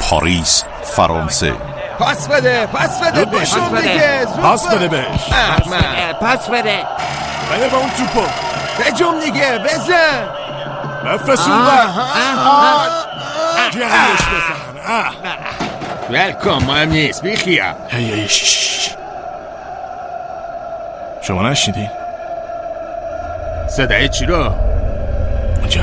پاریس، فرانسه. پاس بده بهشون دیگه. پاس بده بهش. پاس بده. بده به اون توپو. بجم دیگه، بزن. بفرست اون بر. گیرش بزن. ولکن، مهم نیست، بیخیال. هی شما نشیدین؟ صدای چی رو؟ اونجا.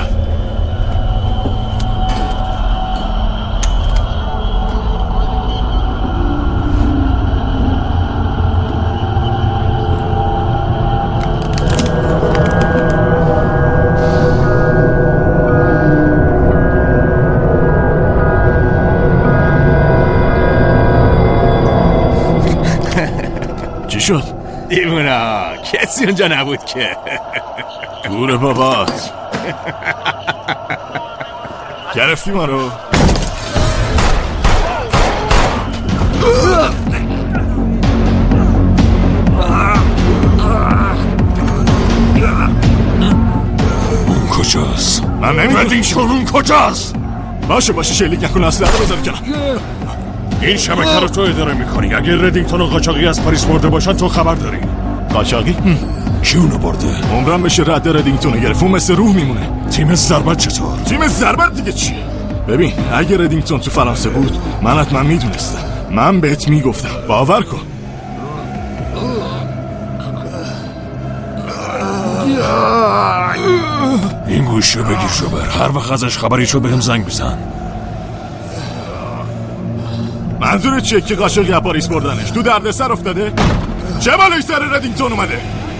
چی شد؟ دیوونا، کسی اونجا نبود که. گوره بابات. گرفتی ما رو. اون کجاست؟ من نمیدونم اون کجاست. باشه شلیک نکن، اصلا رو بذار کنم. این شبکه رو تو اداره میکنی. اگه ردینگتون و قاچاقی از پاریس برده باشن تو خبر داری؟ قاچاقی؟ کی اونو برده؟ عمرم بشه رد ردینگتون رو گرفت. اون مثل روح میمونه. تیم ضربت چطور؟ تیم ضربت دیگه چیه؟ ببین اگه ردینگتون تو فرانسه بود من حتما میدونستم. من بهت میگفتم، باور کن. این گوشه بگیر شوبر. هر وقت ازش خبری شد بهم زنگ بزن. منظور چیه که قاچاقی از پاریس بردنش؟ تو دردسر افتاده؟ چه بالای سر ردینگتون اومده؟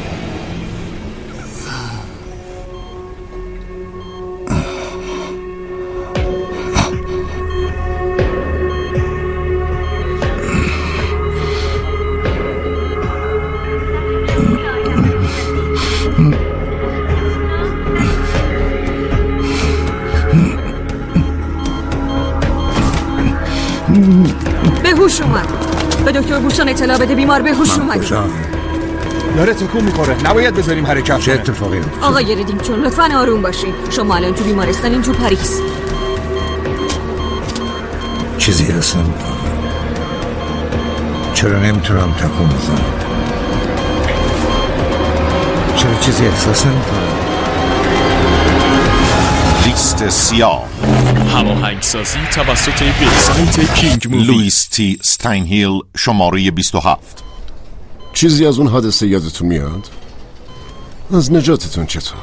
به هوش اومد. به دکتر بوستون اطلاع بده، بیمار به هوش اومد. داره تکون میخوره، نباید بذاریم حرکت. چه اتفاقی؟ آقای ردینگتون لطفاً آروم باشین. شما الان تو بیمارستانین، تو پاریس. چیزی اصلا میکنم. چرا نمیتونم تکون بزنم؟ چرا چیزی احساس نمیکنم؟ لیست سیاه، هماهنگسازی توسط وبسایت کینگ مووی. لوئیس تی استاینهیل، شماره 27. چیزی از اون حادثه یادتون میاد؟ از نجاتتون چطور؟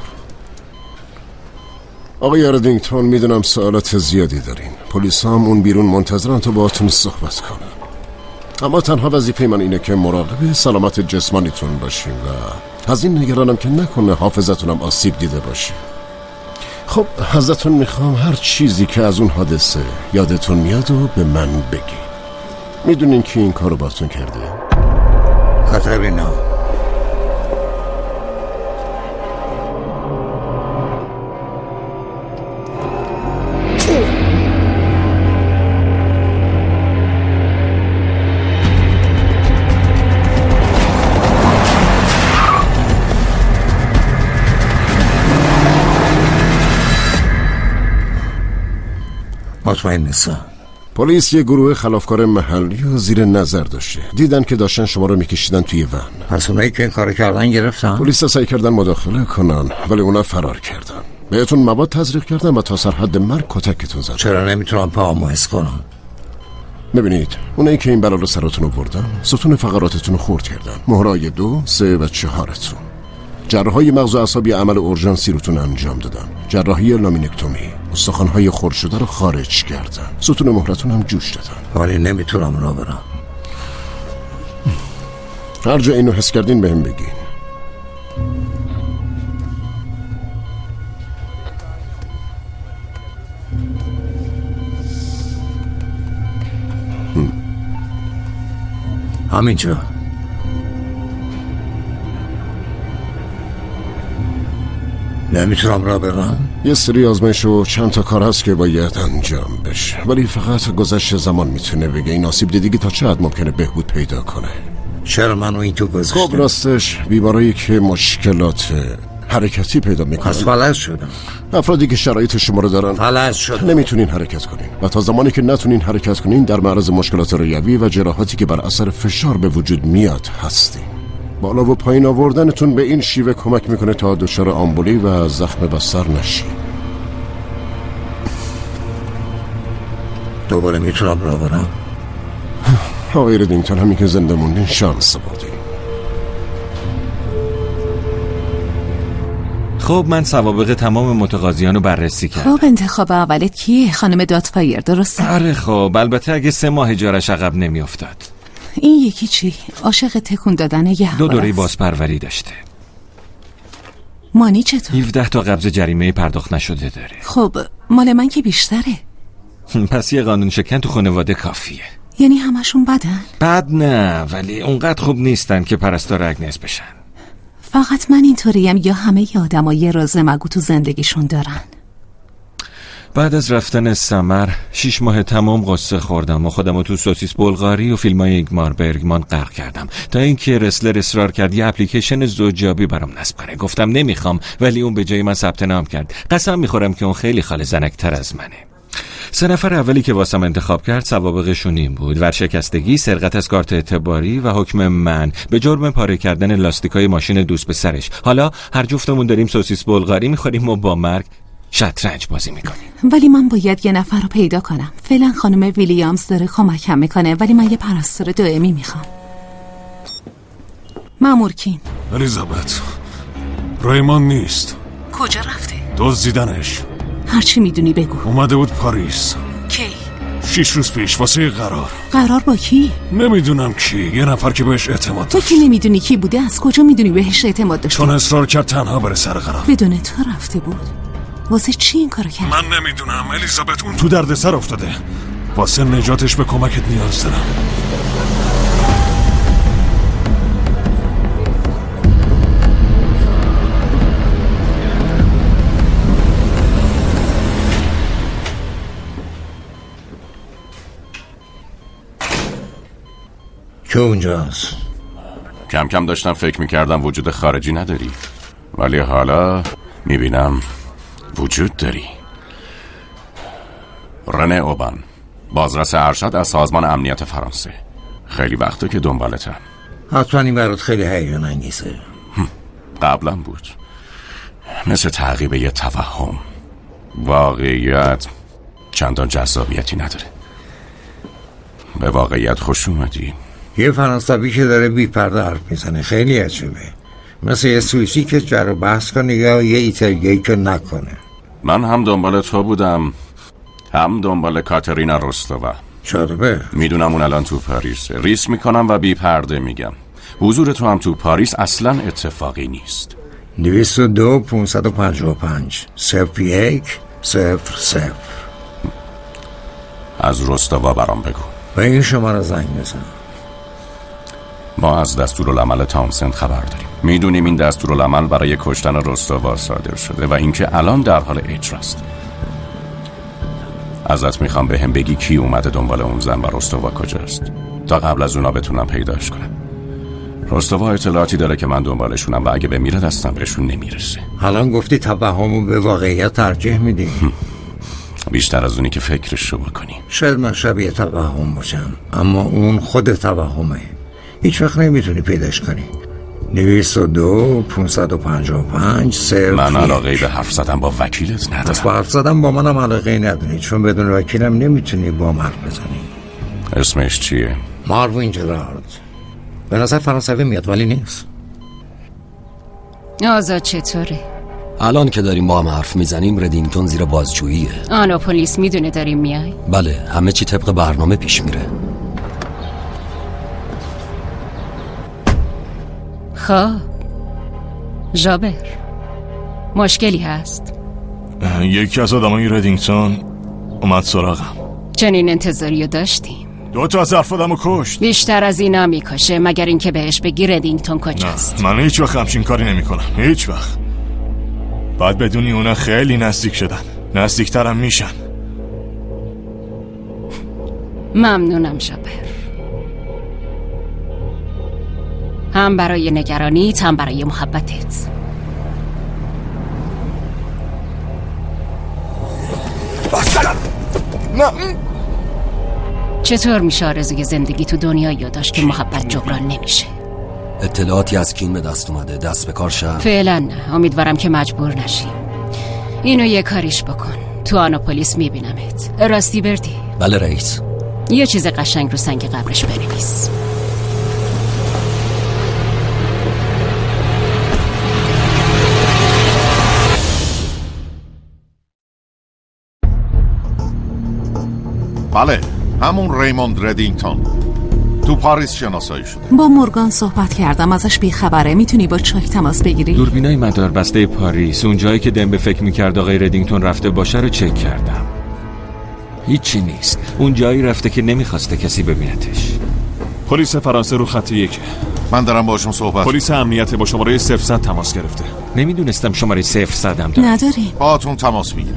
آقای ردینگتون، میدونم سوالات زیادی دارین. پلیس هم اون بیرون منتظرن تا باهاتون صحبت کنن. اما تنها وظیفه من اینه که مراقب سلامت جسمانیتون باشیم و از این نگرانم که نکنه حافظتونم آسیب دیده باشه. خب ازتون میخوام هر چیزی که از اون حادثه یادتون میاد و به من بگی. میدونین که این کارو باتون کرده؟ خطری نه. مطمئن نیستم. پلیس یه گروه خلافکار محلی رو زیر نظر داشته. دیدن که داشتن شما رو میکشیدن توی ون. پس اونایی که این کار کردن گرفتن؟ پلیس سعی کردن مداخله کنن ولی اونا فرار کردن. بهتون مواد تزریق کردن و تا سرحد مرگ کتکتون زدن. چرا نمیتونم پاهامو حس کنم؟ ببینید اونایی که این بلا رو سراتون آوردن ستون فقراتتون رو خرد کردن. مهرهای 2، 3 و 4تون. جراحی مغز و اعصابی عمل اورژانسی روتون انجام دادن. جراحی لامینکتومی، استخوان‌های خرد شده رو خارج کردن. ستون مهرتون هم جوش دادن. ولی نمیتونم راه برم. هر جا اینو حس کردین بهم بگین. همینجا. نمیتونم راه برم. یه سری آزمایش و چند تا کار هست که باید انجام بشه، ولی فقط گذشت زمان میتونه بگه این آسیب دیدگی تا چه حد ممکنه بهبود پیدا کنه. چرا منو این تو گذاشته؟ خب راستش بیمارایی که مشکلات حرکتی پیدا میکنن. پس فلج شدم. افرادی که شرایط شما رو دارن فلج شدم. نمیتونین حرکت کنین و تا زمانی که نتونین حرکت کنین در معرض مشکلات ریوی و جراحاتی که بر اثر فشار به وجود میاد هستین. بالا و پایین آوردنتون به این شیوه کمک میکنه تا دچار آمبولی و زخم بستر نشین. دوباره میتونم راه برم؟ آقای ردینگتون، همین که زنده موندین شانس بردین. خب من سوابق تمام متقاضیان رو بررسی کردم. خب انتخاب اولت کیه؟ خانم دادفایر، درسته؟ آره خب البته اگه 3 ماه اجارش عقب نمیافتاد. این یکی چی؟ عاشق تکون دادن یه 2 دوره بازپروری داشته. مانی چطور؟ 17 تا قبض جریمه پرداخت نشده داره. خب مال من که بیشتره. پس یه قانون شکن تو خانواده کافیه. یعنی همشون بدن؟ بد نه، ولی اونقدر خوب نیستن که پرستار اگنس بشن. فقط من اینطوریم یا همه آدم‌ها یه راز مگو تو زندگیشون دارن؟ بعد از رفتن سمر 6 ماه تمام قصه خوردم و خودمو تو سوسیس بلغاری و فیلمای ایگمار برگمان غرق کردم تا اینکه رسلر اصرار کرد یه اپلیکیشن زوجیابی برام نصب کنه. گفتم نمیخوام، ولی اون به جای من ثبت نام کرد. قسم میخورم که اون خیلی خاله زنک‌تر از منه. 3 نفر اولی که واسم انتخاب کرد سوابقشون این بود: ورشکستگی، سرقت از کارت اعتباری و حکم من به جرم پاره کردن لاستیکای ماشین دوست به سرش. حالا هر جفتمون داریم سوسیس بلغاری میخوریم و با مرگ شطرنج بازی میکنیم. ولی من باید یه نفر رو پیدا کنم. فعلا خانم ویلیامز داره کمکم میکنه، ولی من یه پرستار دائمی میخوام. مأمور کین. الیزابت، ریمان نیست. کجا رفته؟ دزدیدنش. هرچی میدونی بگو. اومده بود پاریس. کی؟ 6 روز پیش واسه قرار. قرار با کی؟ نمیدونم کی، یه نفر که بهش اعتماد تو داشت. که نمیدونی کی بوده، از کجا میدونی بهش اعتماد داشته؟ چون اصرار کرد تنها بره سر قرار. بدون تو رفته بود. واسه چی این کارو کرد؟ من نمیدونم الیزابت، اون تو دردسر افتاده. واسه نجاتش به کمکت نیاز دارم. که اونجاست؟ کم کم داشتم فکر میکردم وجود خارجی نداری، ولی حالا میبینم وجود داری. رنه اوبان، بازرس ارشد از سازمان امنیت فرانسه. خیلی وقته که دنبالتم. حتما این برات خیلی هیجان انگیزه. قبلا بود، مثل تعقیب یه توهم. واقعیت چندان جذابیتی نداره. به واقعیت خوش اومدی. یه فرانسوی که داره بی پرده حرف میزنه خیلی عجیبه، مثل یه سوئیسی که جر بحث کنه یا یه ایتالیایی که نکنه. من هم دنبال تو بودم، هم دنبال کاترینا روستووا. جالبه. میدونم اون الان تو پاریسه. ریس میکنم و بی پرده میگم حضور تو هم تو پاریس اصلا اتفاقی نیست. 202 555 01 00. از روستووا برام بگو. به این شماره زنگ بزن. ما از دستورالعمل تاونسند خبر داریم. میدونیم این دستورالعمل برای کشتن روستووا صادر شده و اینکه الان در حال اجراست. ازت میخوام به هم بگی کی اومده دنبال اون زن و روستووا کجاست، تا قبل از اونا بتونم پیداش کنم. روستووا اطلاعاتی داره که من دنبالشونم و اگه بمیره دستم بهشون نمیرسه. الان گفتی توهمو به واقعیت ترجیح میدی. بیشتر از اونی که فکرشو بکنی. شاید من شبیه توهم باشم، اما اون خود توهمه. هیچ وقت نمیتونی پیداش کنی. 202 555 01. من علاقه به حرف زدن با وکیلت ندارم. پس با حرف زدن با منم علاقه نداری، چون بدون وکیلم نمیتونی با من حرف بزنی. اسمش چیه؟ ماروین جرارد. به نظر فرانسوی میاد ولی نیست. آزاد چطوره؟ الان که داریم با هم حرف میزنیم ردینگتون زیر بازجوییه. آنا پلیس میدونه داریم میای؟ بله، همه چی طبق برنامه پیش میره. خب ژابر، مشکلی هست؟ یکی از آدمای ردینگتون اومد سراغم. چنین انتظاری رو داشتیم. 2 تا از افرادمو کشت. بیشتر از اینا میکشه، مگر اینکه بهش بگی ردینگتون کجاست. نه، من هیچ وقت همچین کاری نمیکنم، هیچ وقت. باید بدونی اونا خیلی نزدیک شدن، نزدیکترم میشن. ممنونم ژابر، هم برای نگرانیت هم برای محبتت. نه. چطور میشه آرزوی زندگی تو دنیایی داشت که محبت جبران نمیشه؟ اطلاعاتی از کین به دست اومده، دست به کار شد؟ فعلا نه، امیدوارم که مجبور نشیم. اینو یه کاریش بکن، تو آناپولیس میبینمت. راستی بردی؟ بله رئیس. یه چیز قشنگ رو سنگ قبرش بنویس. بله، همون ریموند ردینگتون تو پاریس شناسایی شده. با مورگان صحبت کردم، ازش بیخبره. میتونی با چاک تماس بگیری؟ دوربینای مداربسته پاریس، اون جایی که دمبه فکر میکرد آقای ردینگتون رفته باشه رو چک کردم. هیچی نیست. اون جایی رفته که نمیخواسته کسی ببینتش. پلیس فرانسه رو خط 1. من دارم باشون صحبت. پلیس امنیت با شماره 0 تماس گرفته. نمیدونستم شماره 0 دارم. نداری؟ باهاتون تماس میگیرم.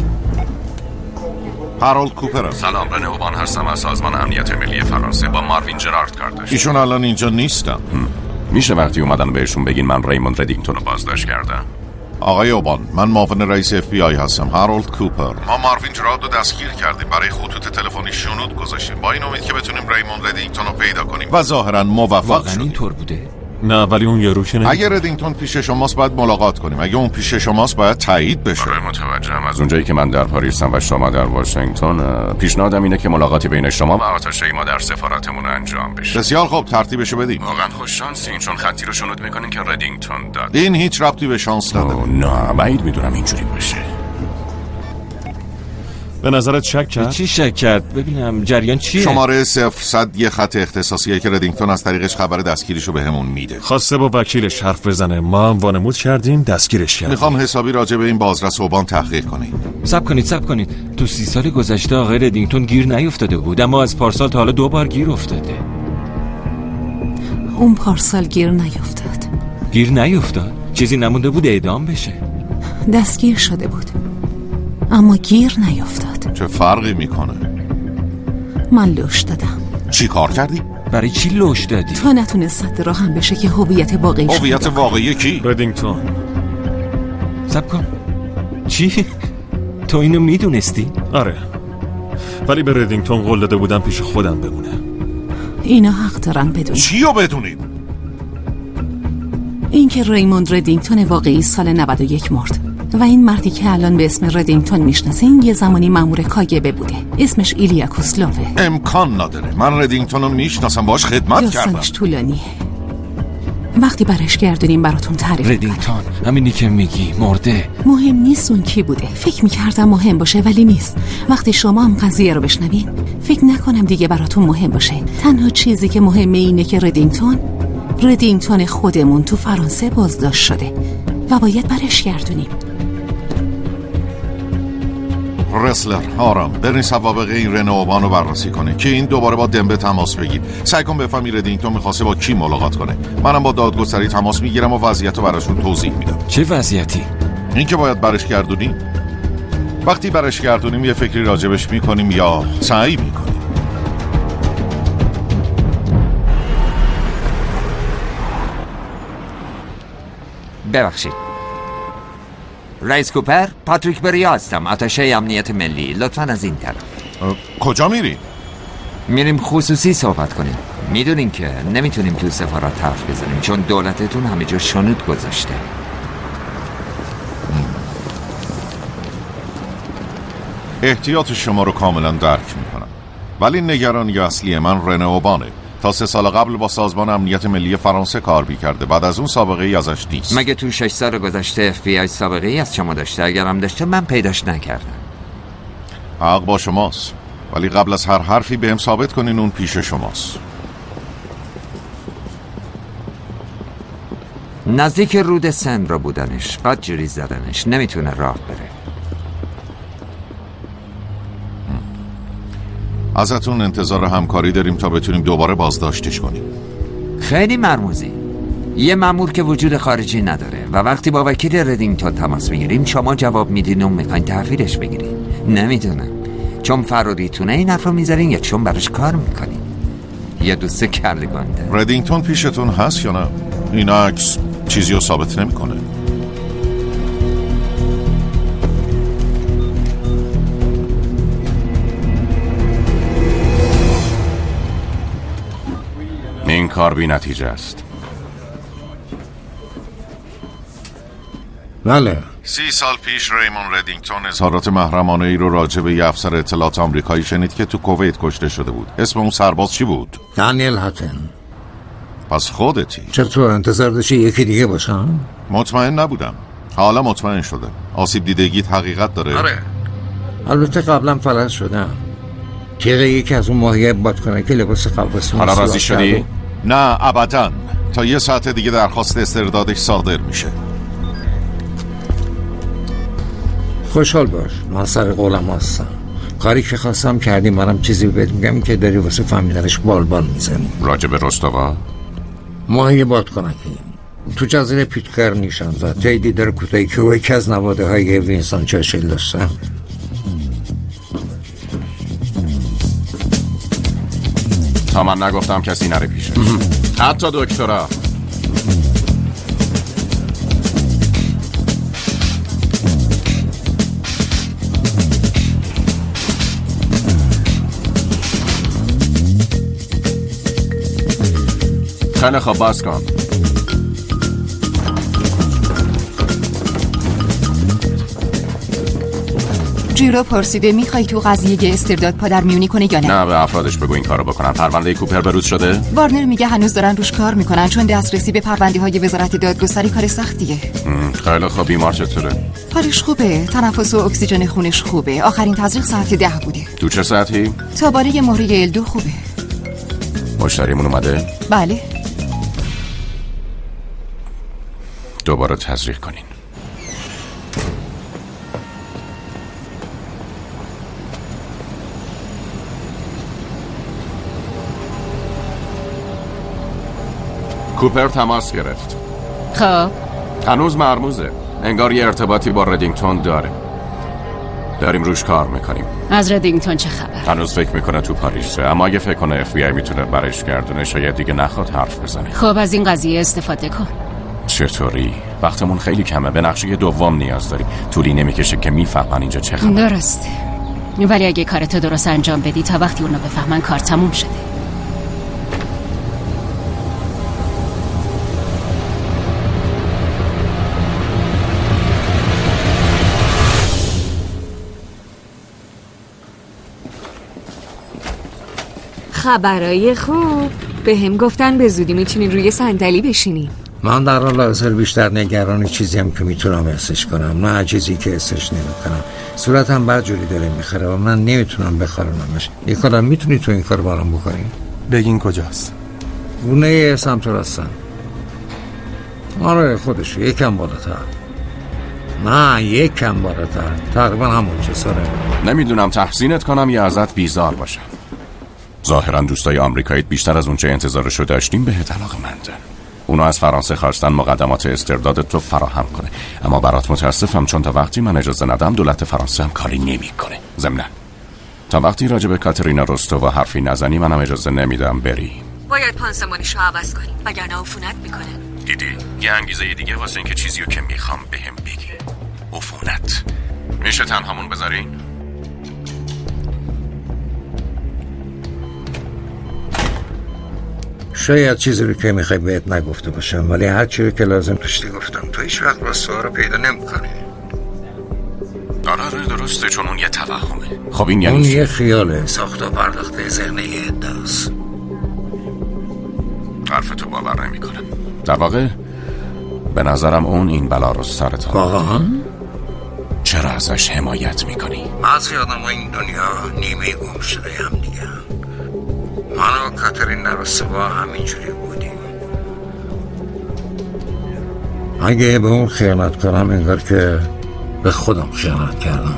هارولد کوپر. سلام، رنه اوبان هستم از سازمان امنیت ملی فرانسه. با ماروین جرارد کار داشتم. ایشون الان اینجا نیستن. میشه وقتی اومدن بهشون بگین من ریموند ردینگتون رو بازداشت کردم؟ آقای اوبان، من معاون رئیس FBI هستم، هارولد کوپر. ما ماروین جرارد رو دستگیر کردیم، برای خطوط تلفنی شنود گذاشتیم با این امید که بتونیم ریموند ردینگتون رو پیدا کنیم و ظاهرا موفق شدیم. اینطور بوده؟ نه، ولی اون یارو که اگه ردینگتون پیش شماست باید ملاقات کنیم، اگه اون پیش شماست باید تایید بشه. متوجهم. از اونجایی که من در پاریسم و شما در واشنگتن، پیشنهادم اینه که ملاقاتی بین شما و آتشه ما در سفارتمون انجام بشه. بسیار خوب، ترتیبشو بدید. واقعا خوش شانسین، چون خطی رو شنود میکنین که ردینگتون داد. این هیچ ربطی به شانس نداره. نه، بعید میدونم اینجوری باشه. به نظرت شک کرد؟ چی شک کرد؟ ببینم جریان چیه؟ شماره 0 یه خط اختصاصیه که ردینگتون از طریقش خبر دستگیریشو بهمون میده. خواسته با وکیلش حرف بزنه، ما هم وانمود کردیم دستگیرش کردیم. میخوام حسابی راجع به این بازرس اوبان تحقیق کنیم. صبر کنید. تو 30 سال گذشته آقای ردینگتون گیر نیافتاده بود، اما از پارسال تا حالا 2 بار گیر افتاده. اون پارسال گیر نیافتاد. گیر نیافتاد؟ چیزی نمونده بود اعدام بشه؟ دستگیر شده بود اما گیر نیافتاد. چه فرقی میکنه؟ من لوش دادم. چی کار کردی؟ برای چی لوش دادی؟ تا نتونست صد راه هم بشه که هویت واقعی شده. هویت واقعی کی؟ ردینگتون. صبر کن. چی؟ تو اینو میدونستی؟ آره، ولی به ردینگتون قول داده بودم پیش خودم بمونه. اینا حق دارن بدونن. چیو بدونیم؟ این که ریموند ردینگتون واقعی سال 91 مرد و این مردی که الان به اسم ردینگتون میشناسین یه زمانی مأمور کاگبه بوده. اسمش ایلیا کوسلووه. امکان نداره. من ردینگتون رو میشناسم، باش خدمت کردم. داستانش طولانیه. وقتی برش گردونیم براتون تعریف ردینگتون همینی که میگی مرده. مهم نیست اون کی بوده. فکر میکردم مهم باشه ولی نیست. وقتی شما هم قضیه رو بشنوین فکر نکنم دیگه براتون مهم باشه. تنها چیزی که مهمه اینه که ردینگتون خودمون تو فرانسه بازداشت شده و باید برش گردونیم. رسلر، آرام برین سوابق این رنه اوبان رو بررسی کنه که این دوباره با دمبه تماس بگیر. سعی کن بفهمی ردینگتون میخواسته با کی ملاقات کنه. منم با دادگستری تماس میگیرم و وضعیت رو براشون توضیح میدم. چه وضعیتی؟ این که باید برش گردونیم. وقتی برش گردونیم یه فکری راجبش میکنیم یا سعی میکنیم. ببخشید رئیس کوپر، پاتریک بریا هستم، آتشه امنیت ملی. لطفاً از این طرف. کجا میری؟ میریم خصوصی صحبت کنیم. میدونین که نمیتونیم تو سفارت حرف بزنیم چون دولتتون همه جا شنود گذاشته. احتیاط شما رو کاملا درک میکنم، ولی نگرانی اصلی من رنه اوبانه. تا 3 سال قبل با سازمان امنیت ملی فرانسه کار می‌کرده. بعد از اون سابقه ای ازش نیست. مگه تو 6 سال گذشته FBI سابقه ای از شما داشته؟ اگرم داشته من پیداش نکردم. حق با شماست، ولی قبل از هر حرفی بهم ثابت کنین اون پیش شماست. نزدیک رود سن را بودنش، بعد جوری زدنش، نمیتونه راه بره. ازتون انتظار همکاری داریم تا بتونیم دوباره بازداشتش کنیم. خیلی مرموزی. یه مأمور که وجود خارجی نداره و وقتی با وکیل ردینگتون تماس میگیریم شما جواب میدین و میخواین تحویلش بگیرین. نمیدونم چون فراریتونه این حرف رو میذارین یا چون براش کار میکنین. یه دوست کله گنده. ردینگتون پیشتون هست یا نه؟ این عکس چیزی رو ثابت نمیکنه. کار بی نتیجه است. بله. 30 سال پیش ریمون ردینگتون اظهارات محرمانه ای رو راجع به یه افسر اطلاعات آمریکایی شنید که تو کویت کشته شده بود. اسم اون سرباز چی بود؟ دانیل هاتن. پس خودتی؟ چطور انتظار داشتی یکی دیگه باشم؟ مطمئن نبودم. حالا مطمئن شده. آسیب دیدگیت حقیقت داره؟ آره. البته قبلا فلج شدم. تیغه یکی از اون ماهیه بادکنه که لباس قواسی. حالا راضی شدی؟ نه ابداً. تا یه ساعت دیگه درخواست استردادش صادر میشه. خوشحال باش. من سر قولم هستم. کاری که خواستم کردیم. منم چیزی بهت میگم که داری واسه فهمیدنش بال میزنی. راجع به رستوا؟ ماهی بادکنکی تو جزیره پیتکر نیشان زد. جای در کوتاهی که او یکی از نواده های وینستون چرچیل داشتن. تا من نگفتم کسی نره پیشش. حتی دکترا. خیلی خوب باز کن. جیرو پرسیده میخوای تو قضیه استرداد پادر میونی کنه یا نه؟ نه، به افرادش بگو این کارو بکنن. پرونده کوپر بروز شده؟ وارنر میگه هنوز دارن روش کار میکنن چون دسترسی به پرونده‌های وزارت دادگستری کار سختیه. خیلی خوب. بیمار چطوره؟ حالش خوبه. تنفس و اکسیژن خونش خوبه. آخرین تزریق ساعت 10 بوده. تو چه ساعتی؟ تا بالای مهره L2 خوبه. مشتریمون اومده؟ بله. دوباره تزریق کنین. کوپر تماس گرفت. خب هنوز مرموزه. انگار یه ارتباطی با ردینگتون داره. داریم روش کار میکنیم. از ردینگتون چه خبر؟ هنوز فکر میکنه تو پاریسه، اما اگه فکر کنه FBI میتونه برش گردونه شاید دیگه نخواد حرف بزنه. خب از این قضیه استفاده کن. چطوری؟ وقتمون خیلی کمه. به نقشه دوم نیاز داری. طولی نمیکشه که میفهمن اینجا چه خبره. درسته. ولی اگه کارتو درست انجام بدی تا وقتی اونا بفهمن کار تموم شده. خبرای خوب. به هم گفتن به زودی میتونین روی صندلی بشینین. من در حال حاضر بیشتر نگران چیزی هم که میتونم حسش کنم، نه چیزی که حسش نمیکنم. صورتم بدجوری داره میخوره و من نمیتونم بخارونمش. نیکولا میتونی تو این کار برام بکنی؟ بگین کجاست؟ گونه سمت راستن. آره خودش یکم بالاتر. نه یکم بالاتر. تقریبا همون چساره. نمیدونم تحسینت کنم یا ازت بیزار باشم. ظاهرا دوستای آمریکاییت بیشتر از اونچه انتظارشو داشتیم بهت علاقه‌مندن. اونا از فرانسه خواستن مقدمات استردادت تو فراهم کنه، اما برات متاسفم چون تا وقتی من اجازه ندم دولت فرانسه هم کاری نمیکنه. ضمناً تا وقتی راجع به کاترینا روستووا حرفی نزنی منم اجازه نمیدم بری. باید پانسمانیشو عوض کنی وگرنه عفونت میکنه. دیدی یه انگیزه دیگه واسه اینکه چیزیو که میخوام بهم بگی. عفونت. میشه تنهامون بذارین؟ شاید چیزی رو که میخوای بهت نگفته باشم، ولی هر چیزی که لازم داشتی گفتم. تو هیچ وقت راست‌ها رو پیدا نمی‌کنی. آره درسته، چون اون یه توهمه. خب این یعنی اون یه خیاله ساخت و پرداخته ذهن یه عده‌ست. حرفتو باور نمی‌کنم. در واقع به نظرم اون این بلا رو سرت آورد. واقعا؟ چرا ازش حمایت می‌کنی؟ بعضی آدم‌ها این دنیا نیمه گم شده هم دیگه. من و کاترینا روستووا همینجوری بودیم. اگه به اون خیانت کنم انگار که به خودم خیانت کردم.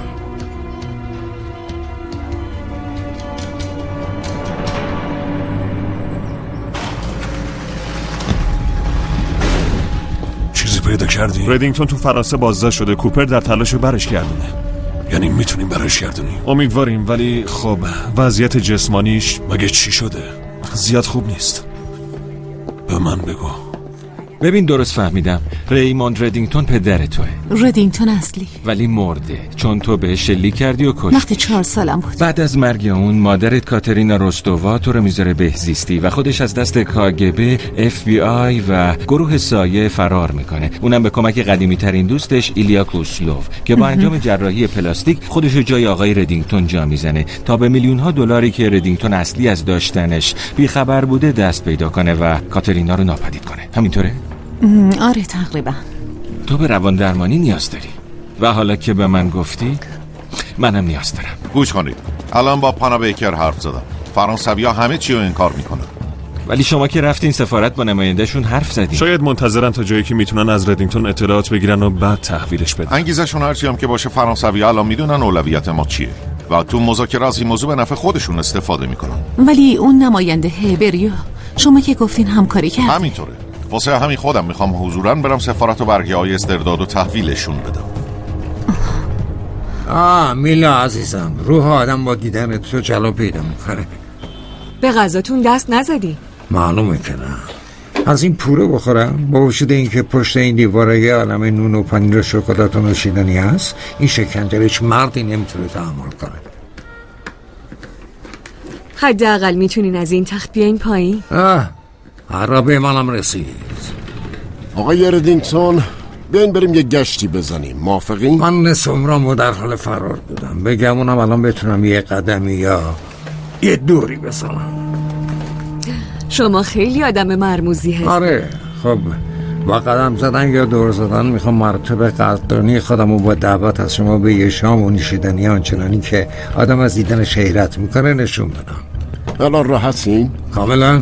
چیزی پیدا کردی؟ ردینگتون تو فرانسه بازداشت شده. کوپر در تلاش برش گردونه. یعنی میتونیم برش گردونیم؟ امیدواریم، ولی خب وضعیت جسمانیش مگه چی شده؟ زیاد خوب نیست. به من بگو. ببین درست فهمیدم، ریموند ردینگتون پدر توه. ردینگتون اصلی، ولی مرده چون تو بهش شلیک کردی و کشتی. وقتی 4 سالم بود. بعد از مرگ اون مادرت کاترینا رستووا تو رو میذاره بهزیستی و خودش از دست کاگبه، FBI و گروه سایه فرار میکنه. اونم به کمک قدیمی ترین دوستش ایلیا کوسلوف که با انجام جراحی پلاستیک خودشو جای آقای ردینگتون جا میزنه تا به میلیون‌ها دلاری که ردینگتون اصلی از داشتنش بیخبر بوده دست پیدا کنه و کاترینا رو ناپدید کنه. همینطوره؟ آره تقریبا. تو به روان درمانی نیاز داری و حالا که به من گفتی منم نیاز دارم. گوش کنید، الان با پانا بیکر حرف زدم. فرانسوی‌ها همه چی رو انکار میکنن. ولی شما که رفتین سفارت با نمایندهشون حرف زدین. شاید منتظرن تا جایی که میتونن از ردینگتون اطلاعات بگیرن و بعد تحویلش بدن. انگیزشون هرچی هم که باشه، فرانسوی‌ها الان میدونن اولویت ما چیه و تو مذاکره از این موضوع به نفع خودشون استفاده میکنن. ولی اون نماینده بریو، شما که گفتین همکاری کرد. همینطوره. واسه همین خودم میخوام حضوراً برم سفارت و برگه‌های استرداد و تحویلشون بدم. میلا عزیزم، روح آدم با دیدن تو جلو پیدا میکنه. به غذاتون دست نزدی؟ معلومه که نه. از این پوره بخورم با وجود اینکه پشت این دیواره یه عالمه نون و پنیر و شکلات و نوشیدنی هست. این شکنجه هیچ مردی نمیتونه تحمل کنه. حداقل میتونین از این تخت بیاین پایین؟ عربه منم رسید. آقای ردینگتون، بیاین بریم یه گشتی بزنیم، موافقین؟ من نصف عمرم در حال فرار بودم. بگمونم الان بتونم یه قدمی یا یه دوری بزنم. شما خیلی آدم مرموزی هستی. آره، خب با قدم زدن یا دور زدن میخوام مرتبه قدردانی خودم و با دعوت از شما به یه شام و نوشیدنی آنچنانی که آدم از دیدنش حیرت میکنه نشون بدم. الان راحتین؟ کاملا.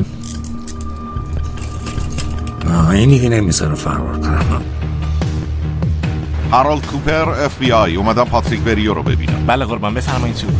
اینی که نمیذاره فرار کنم. هارولد کوپر، FBI. اومدم پاتریک بریو رو ببینم. بله قربان، بفرمایید تو.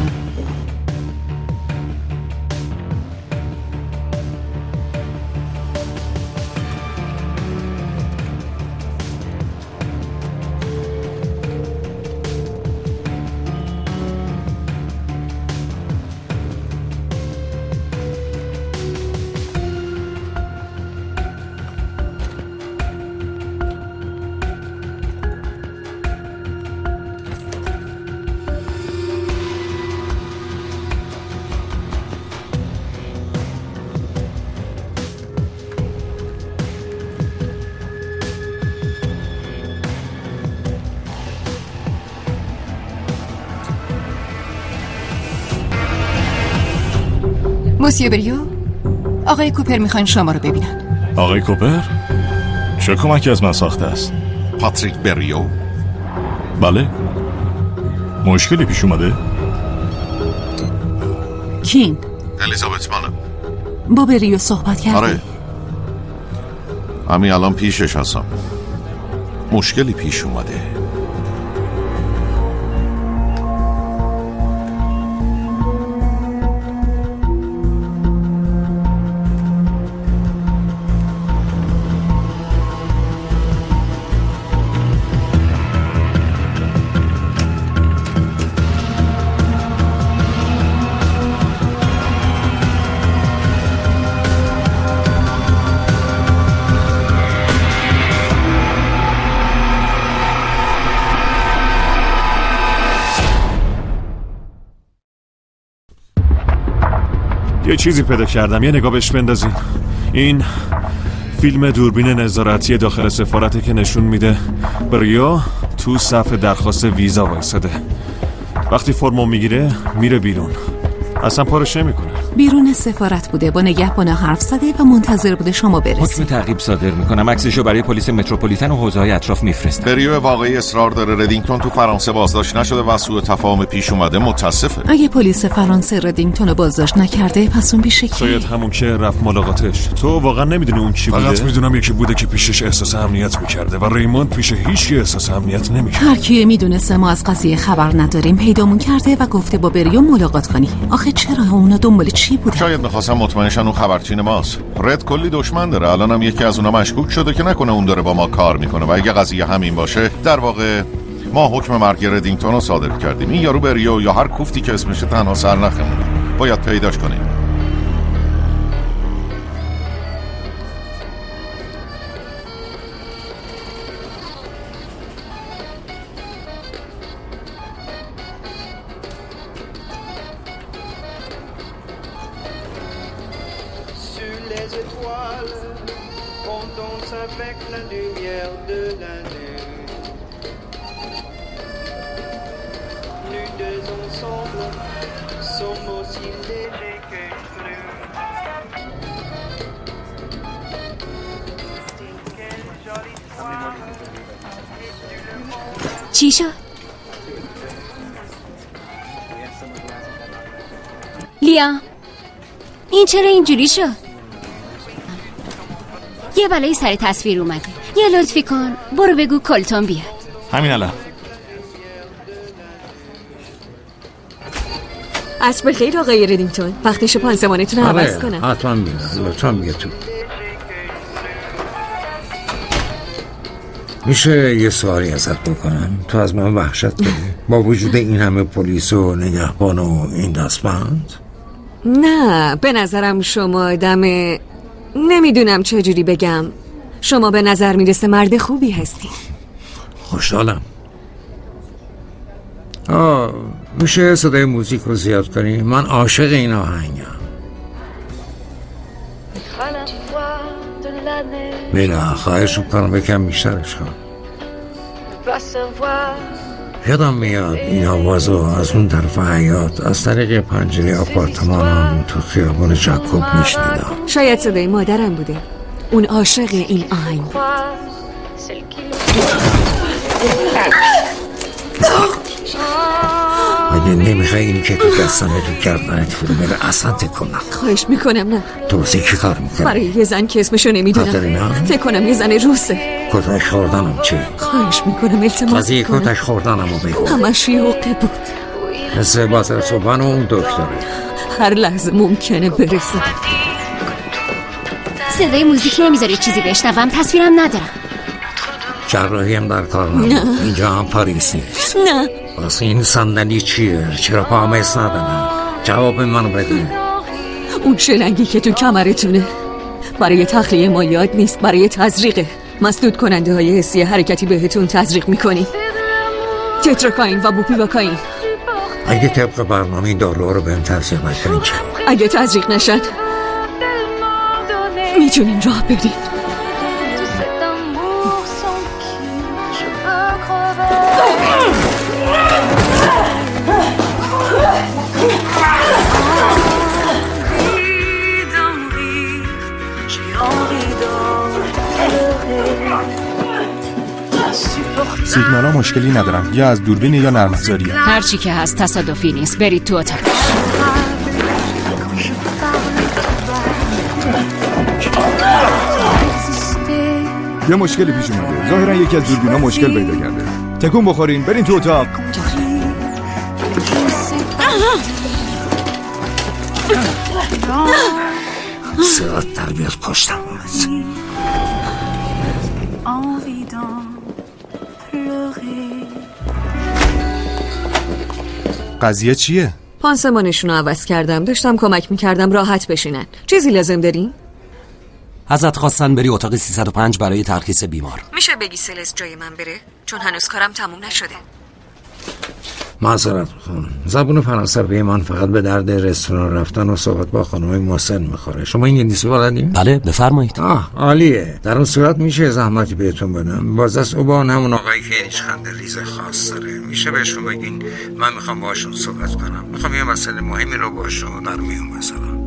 موسیو بریو، آقای کوپر میخوان شما رو ببینن. آقای کوپر؟ چه کمکی از من ساخته است؟ پاتریک بریو؟ بله. مشکلی پیش اومده؟ کین؟ الیزابت منم. با بریو صحبت کردی؟ آره، همین الان پیشش هستم. مشکلی پیش اومده. یه چیزی پیدا کردم، یه نگاه بهش بندازین. این فیلم دوربین نظارتی داخل سفارته که نشون میده بریو تو صف درخواست ویزا وایساده. وقتی فرمو میگیره میره بیرون، اصلا پارش نمیکنه. بیرون سفارت بوده، با نگهبانا حرف زده و منتظر بوده شما برسید. حکم تعقیب صادر میکنم، عکسشو برای پلیس متروپولیتن و حوزه‌های اطراف میفرستم. بریو واقعی اصرار داره ردینگتون تو فرانسه بازداشت نشده و سوء تفاهم پیش اومده. متاسفه. اگه پلیس فرانسه ردینگتون رو بازداشت نکرده پس اون پیش کی؟ شاید همون که رفت ملاقاتش. تو واقعا نمیدونی اون کی بوده؟ فقط میدونم یکی بوده که پیشش احساس امنیت میکرده و ریموند پیش هیچ کی احساس امنیت نمیکرد. هر کی میدونسته ما از قضیه خبر نداریم پیدامون کرده و گفته با بریو ملاقات کنی. آخه چرا اونا دنبال چی بوده؟ شاید می‌خواستن مطمئنشن اون خبرچین ماست. رد کلی دشمن داره. الانم یکی از اونها مشکوک شده که نکنه اون داره با ما کار میکنه و اگه قضیه همین باشه، در واقع ما حکم مرگ ردینگتون رو صادر کردیم. این یارو بریو یا هر کوفتی که اسمشه تنها سرنخمونه. باید پیداش کنیم. چی شد؟ لیا این چرا اینجوری شد؟ یه بلایی سر تصویر اومده. یه لطفی کن برو بگو کلتون بیاد. همین الان. عصر بخیر آقای ردینگتون. وقتش پانسمانتون رو عوض کنم. حتما بیاد. لطفا بیا تو. میشه یه سوالی ازت بکنم؟ تو از من وحشت داری؟ با وجود این همه پلیس و نگهبان و این دستبند؟ نه، به نظرم شما آدم نمیدونم چجوری بگم. شما به نظر میرسه مرد خوبی هستی. خوشحالم. میشه صدای موزیک رو زیاد کنی؟ من عاشق این آهنگم. بیلا خواهش میکنم بکن بیشترش کن. یادم میاد این آوازو از اون طرف حیاط از طریق پنجره آپارتمانم تو خیابون جاکوب میشنیدم. شاید صدای مادرم بوده. اون عاشق این آهنگ بود. اگه نمیخوای اینی که تو دستانه تو گردنت فرو بره اصلا تکون نکن. خواهش میکنم نه. توضیح کی کار میکنه؟ برای یه زن که اسمشو نمیدونم. کاترینا؟ فکر کنم یه زن روسه. کتک خوردنم چی؟ خواهش میکنم التماس قضیه کتک خوردنمو بگو. همش یه حقه بود. مثل بازر صبحان و اون دکتره. هر لحظه ممکنه برسه. صدای موزیک نمیذاری چیزی بشنوم. تصویرم ندارم. جراحی هم در کار ندارم. اینجا هم پاریس نیست. نه. واسه این صندلی چیه؟ چرا پامس ندارم؟ جواب منو بده. اون شلنگی که تو کمرتونه برای تخلیه مایعات نیست، برای تزریقه. مسدود کننده های حسی حرکتی بهتون تزریق میکنی. تتراکاین و بوپیواکاین. اگه طبق برنامه دارو رو بهم تزریق نکنین چه؟ اگه تزریق نشد میتونین راه برید. سیگنال ها مشکلی ندارم، یا از دوربین یا نرم افزاریه. هر چی که هست تصادفی نیست. برید تو اتاق. یه مشکلی پیش اومده. ظاهرا یکی از دوربینا مشکل پیدا کرده. تکون بخورین، برین تو اتاق. سرات تربیت پشتم بود. قضیه چیه؟ پانسمانشون رو عوض کردم. داشتم کمک میکردم راحت بشینن. چیزی لازم دارین؟ ازت خواستن بری اتاق 305 برای ترخیص بیمار. میشه بگی سلس جای من بره؟ چون هنوز کارم تموم نشده. معذرت میخوام. زبون فرانسه به من فقط به درد رستوران رفتن و صحبت با خانم محسن میخوره. شما انگلیسی بلدین؟ بله بفرمایید. عالیه. در اون صورت میشه زحمتی بهتون بدم. بازدست اوبان همون آقایی که هیچ خنده ریز خاص داره. میشه بهشون بگین من میخوام باشون صحبت کنم. میخوام یه مسئله مهمی رو باشون در میون بذارم.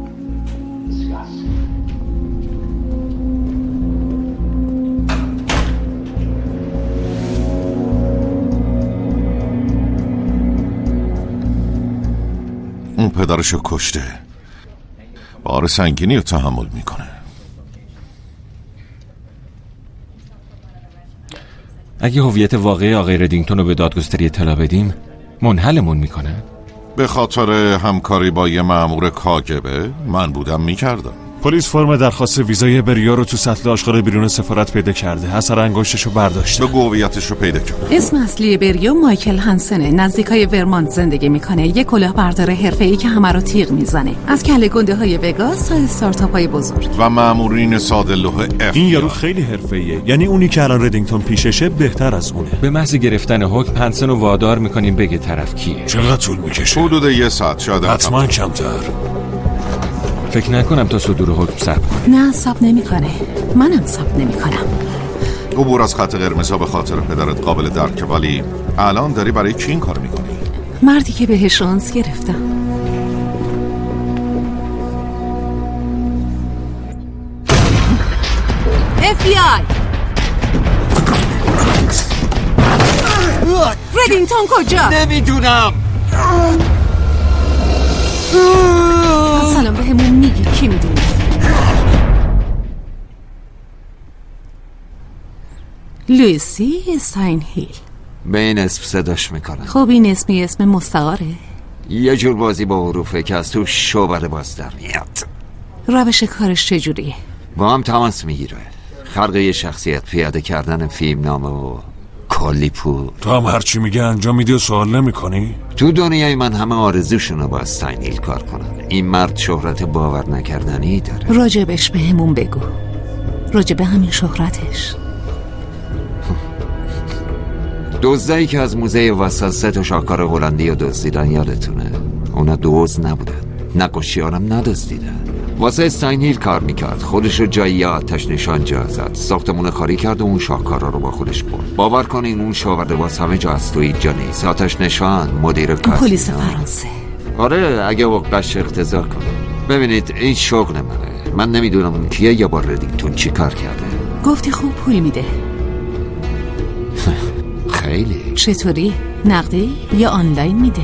اون پدرشو کشته. بار سنگینی رو تحمل میکنه. اگه هویت واقعی آقای ردینگتون رو به دادگستری اطلاع بدیم منحلمون میکنه؟ به خاطر همکاری با یه مأمور کاگبه من بودم میکردم. پلیس فرم درخواست ویزای بریا رو تو سطل آشغال بیرون سفارت پیدا کرده. اثر انگشتشو برداشته. به هویتشو پیدا کرد. اسم اصلی بریا مایکل هانسنه. نزدیکای ورمانت زندگی میکنه. یه کلاهبردار حرفه‌ای که همه رو تیغ میزنه. از کله گنده های وگاس تا استارتاپ های بزرگ. و مامورین ساده لوح اف. این یارو خیلی حرفه‌ایه. یعنی اونی که الان ردینگتون پیششه بهتر از اونه. به محض گرفتن حکم هانسن رو وادار میکنیم بگه طرف کیه. چقدر طول میکشه؟ حدود 1 ساعت شاید. حتما کمتر. فکر نکنم تا صدور حکم صبر کنه. نه صبر نمیکنه، منم صبر نمیکنم. عبور از خط قرمزها به خاطر پدرت قابل درکه، ولی الان داری برای کی این کار میکنی؟ مردی که بهش شانس گرفتم. FBI ردینگتون کجا؟ نمیدونم. سلام به همون میگی کی میدونه؟ لویسی استاینهیل. به این اسم صداش میکنم. خب این اسم مستعاره؟ یه جور بازی با حروفه که از تو شعبده باز در میاد. روش کارش چجوریه؟ با هم تماس میگیره، خلق یه شخصیت، پیاده کردن فیلم نامه و کلی پول. تو هم هرچی میگه انجام میدی و سوال نمی کنی؟ تو دنیای من همه آرزوشونو با استاینهیل کار کنن. این مرد شهرت باور نکردنی داره. راجبش به همون بگو، راجب همین شهرتش. دزدایی که از موزه واسه 3 تا شاهکار هلندی رو دزدیدن یادتونه؟ اونا دزد نبودن، نقاشیارم ندزدیدن. واسه استاینهیل کار میکرد، خودشو جایی آتش نشان جا زد، ساختمون خالی کرد و اون شاهکارا رو با خودش برد. باور کنین اون شاورده باز همه جا از توی جا نیست. آتش نشان مدیر کازینو، پلیس فرانسه. آره اگه وقتش اقتضا کنه. ببینید این شغل منه، من نمیدونم اون کیه یا با ردینگتون چی کار کرده. گفتی خوب پول میده. خیلی. چطوری؟ نقدی یا آنلاین میده؟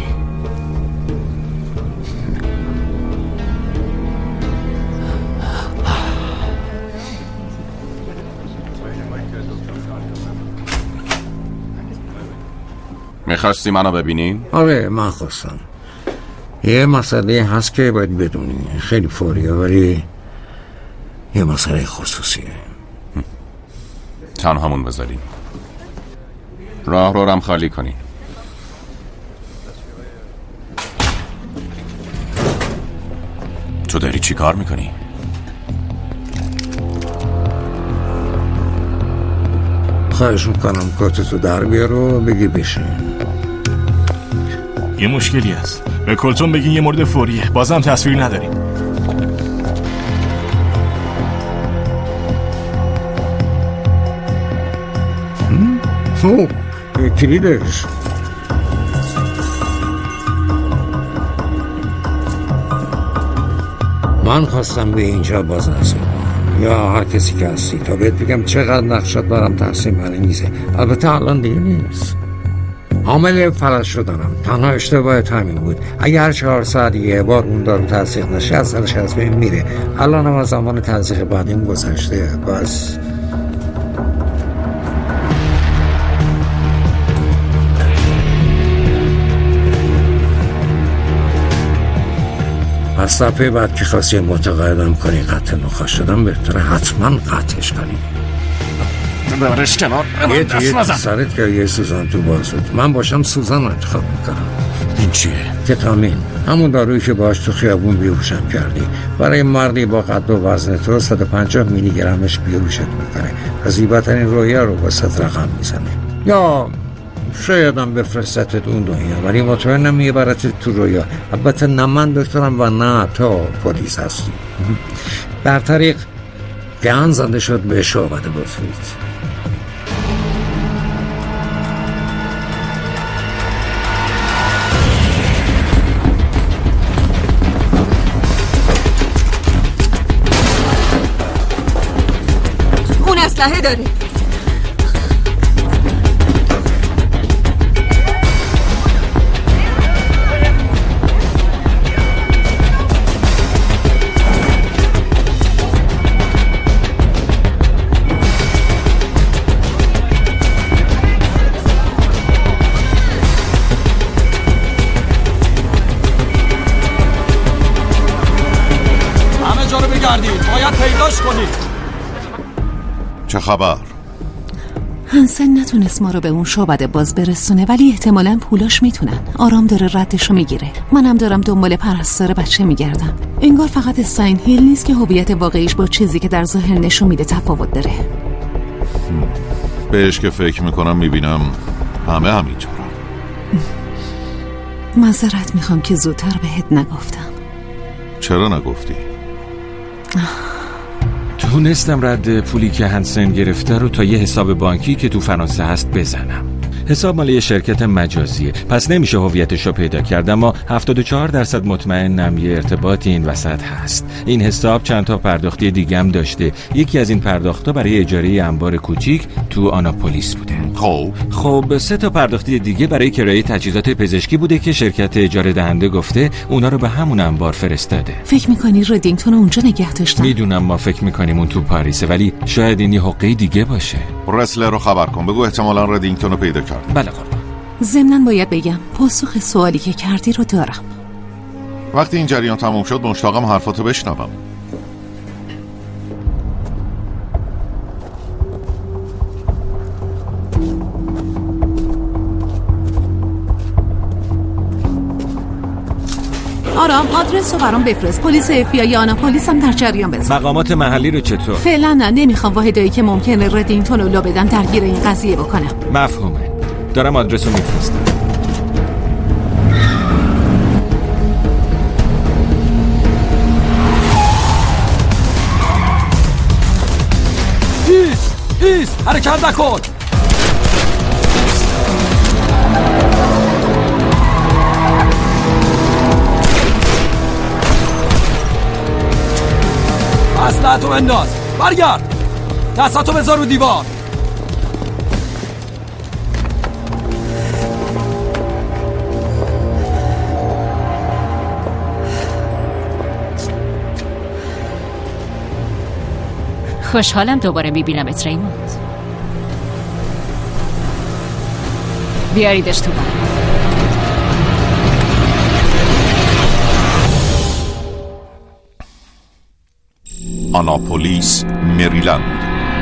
میخواستی منو ببینی؟ آره من خواستم. یه مسئله هست که باید بدونی، خیلی فوریه ولی یه مسئله خصوصیه. تنهامون بذاریم، راه رو رم خالی کنی. تو داری چی کار میکنی؟ خواهش میکنم کتتو در بیار و بگی بشین. یه مشکلی هست، به کلتون بگین یه مورد فوریه، بازم تصویر نداریم. کلیدش من خواستم به اینجا باز نرسیم یا هر کسی که هستی تا بهت بگم چقدر نقشت برام تحسین برانگیزه. البته الان دیگه نیست، عامل فلج شدنم. تنها اشتباهت همین بود. اگه هر 4 ساعت یه بار اون دارو تزریق نشه از سرش از بین میره. الان هم از زمان تزریق بعدیم گذشته. بس از دفعه بعد که خواستی متقاعدم کنی قطع نخواست شدم، بهتره حتما قطعش کنی. ببرش کنار. یه توی سرت که یه سوزان تو بازد. من باشم سوزان رو انتخاب میکنم. این چیه؟ کتامین، همون دارویی که باش تو خیابون بیهوشم کردی. برای مردی با قد و وزن تو 150 میلی گرمش بیهوشت میکنه و زیباترین رویا رو با 100 رقم میزنه. یا شایدم بفرستت اون دنیا ولی مطمئنم میبرت تو رویا. البته نه من دکترم و نه تو پلیس هستی. در طریق گهان زنده شد به شعبده بفرید. اون اسلحه داره. باید پیداش کنید. چه خبر؟ هنسن نتونست ما رو به اون شعبده باز برسونه ولی احتمالاً پولاش میتونن. آرام داره ردشو میگیره. منم دارم دنبال پرستار بچه میگردم. انگار فقط استاینهیل نیست که هویت واقعیش با چیزی که در ظاهر نشون میده تفاوت داره. بهش که فکر میکنم میبینم همه همینطورن. معذرت میخوام که زودتر بهت نگفتم. چرا نگفتی؟ تونستم رد پولی که هنسن گرفته رو تا یه حساب بانکی که تو فرانسه هست بزنم. حساب مال یه شرکت مجازیه، پس نمیشه هویتش رو پیدا کرد، اما 74% مطمئنم یه ارتباطی این وسط هست. این حساب چند تا پرداختی دیگه هم داشته. یکی از این پرداخت‌ها برای اجاره انبار کوچیک تو آناپولیس بوده. خب 3 تا پرداختی دیگه برای کرایه تجهیزات پزشکی بوده که شرکت اجاره دهنده گفته اونا رو به همون انبار فرستاده. فکر می‌کنی ردینگتون اونجا نگه داشتن؟ میدونم ما فکر می‌کنیم اون تو پاریسه، ولی شاید این یه حقه دیگه باشه. رسلر رو خبر کن، بگو احتمالاً ردینگتون رو پیدا کرد. بله قربان. ضمناً باید بگم پاسخ سوالی که کردی رو دارم. وقتی این جریان تموم شد مشتاقم حرفاتو بشنوم. آرام آدرس رو برام بفرست. پلیس FBI آناپولیس هم در جریان بذار. مقامات محلی رو چطور؟ فعلا نه، نمیخوام واحدایی که ممکنه ردینگتون رو لا بدن درگیر این قضیه بکنم. مفهومه. دارم آدرس رو میفرستم. ایست حرکت نکن. اسلحه‌تو بنداز. برگرد. دستاتو بذار رو دیوار. خوشحالم دوباره میبینمت ریموند. بیاریدش تو بر. آناپولیس، مریلند.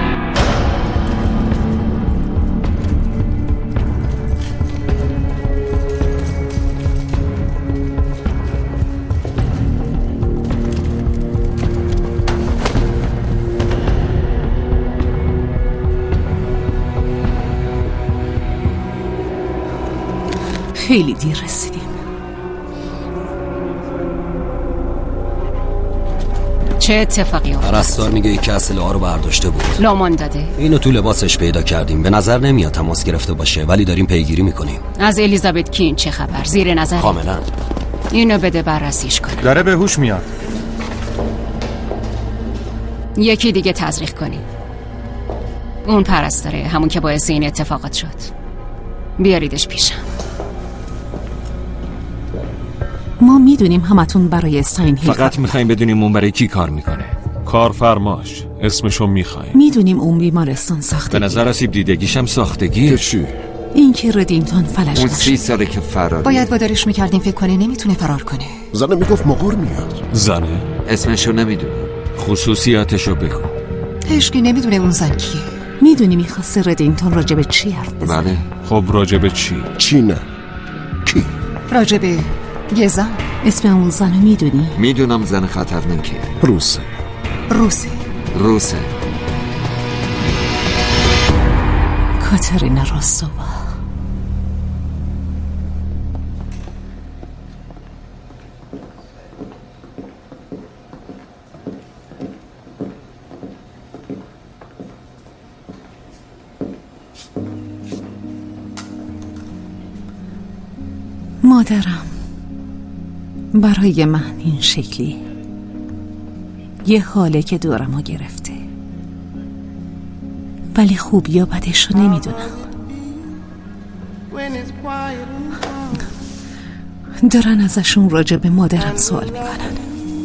خیلی دیر رسیدیم. چه اتفاقی افتاد؟ پرستار میگه یکی اسلحه رو برداشته بود. لامان داده. اینو تو لباسش پیدا کردیم. به نظر نمیاد تماس گرفته باشه، ولی داریم پیگیری میکنیم. از الیزابت کین چه خبر؟ زیر نظر؟ کاملا. اینو بده بررسیش کنم. داره به هوش میاد. یکی دیگه تزریق کنی. اون پرستاره، همون که باعث این اتفاقات شد. بیاریدش پیشم. ما میدونیم همتون برای استاین هیل فقط میخوایم بدونیم اون برای کی کار میکنه. کارفرماش اسمشو میخوایم. میدونیم اون بیمارستان ساختگی. به نظر آسیب دیدگیش هم ساختگیه. چی؟ این که ردینگتون فلش اون داشت. 30 ساله که فرار. باید وادارش میکردیم فکر کنه نمیتونه فرار کنه. زنه میگفت مقر میاد. زنه؟ اسمشو نمیدونم. خصوصیاتشو بگو. هیچکی نمیدونه اون زن کیه. میدونی میخواسته ردینگتون راجب چی حرف بزنه؟ بله. خب راجب چی؟ چی نه؟ کی؟ راجب یه زن. اسم اون زنو میدونی؟ میدونم زن خطرناکه. روسه. کاترینا راستووا. مادرم برای من این شکلی یه حاله که دورمو گرفته، ولی خوب یا بدش رو نمیدونم. دارن ازشون راجع به مادرم سوال میکنن.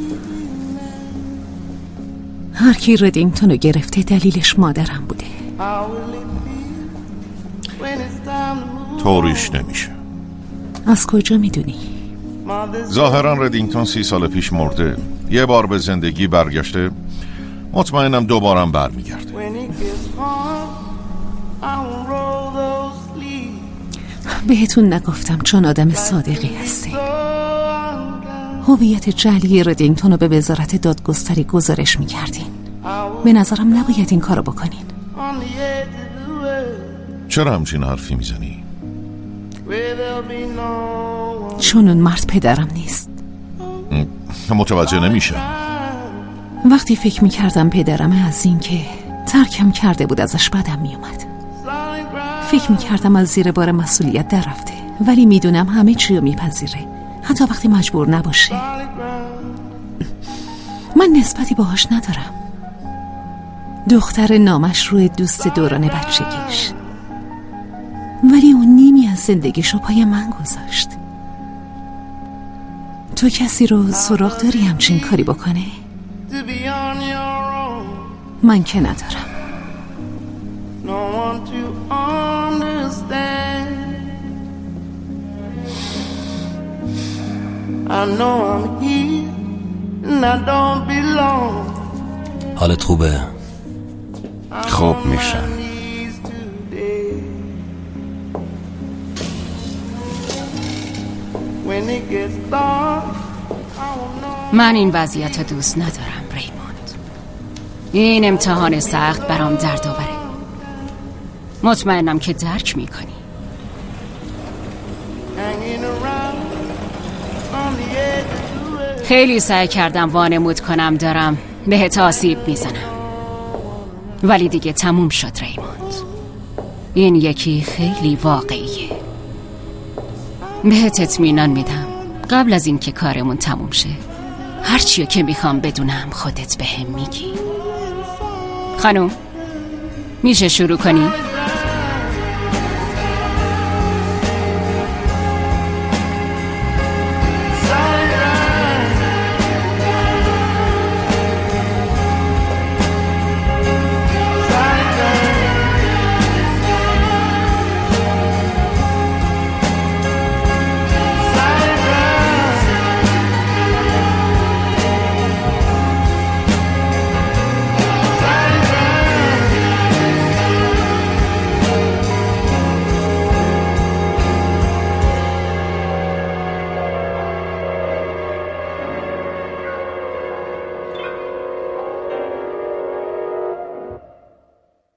هر کی ردینگتون رو گرفته دلیلش مادرم بوده. طوریش نمیشه. از کجا میدونی؟ ظاهرا ردینگتون 30 سال پیش مرده، یه بار به زندگی برگشته، مطمئنم دوبارم برمیگرده. بهتون نگفتم چون آدم صادقی هستی. هویت جعلی ردینگتون رو به وزارت دادگستری گزارش میکردین. به نظرم نباید این کارو بکنین. چرا همچین حرفی میزنی؟ چون اون مرد پدرم نیست. متوجه نمیشه. وقتی فکر میکردم پدرم از این که ترکم کرده بود ازش بدم میومد. فکر میکردم از زیر بار مسئولیت در رفته، ولی میدونم همه چی رو میپذیره، حتی وقتی مجبور نباشه. من نسبتی باهاش ندارم. دختر نامش روی دوست دوران بچگیش، ولی اون نیمی از زندگیشو پای من گذاشت. تو کسی رو سراغ داری همچین کاری بکنه؟ من که ندارم. حالت خوبه؟ خوب میشم. من این وضعیت رو دوست ندارم ریموند. این امتحان سخت برام دردآوره. مطمئنم که درک میکنی. خیلی سعی کردم وانمود کنم دارم بهت آسیب میزنم، ولی دیگه تموم شد ریموند. این یکی خیلی واقعیه. بهت اطمینان میدم قبل از اینکه کارمون تموم شه هرچیو که میخوام بدونم خودت بهم میگی. خانم میشه شروع کنی؟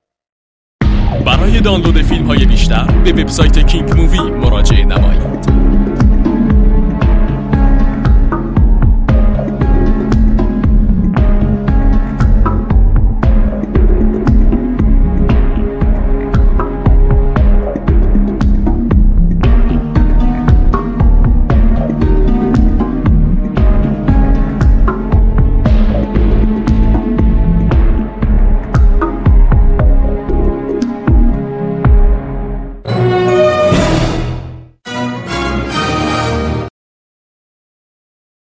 برای دانلود فیلم های بیشتر به وبسایت کینگ مووی مراجعه نمایید.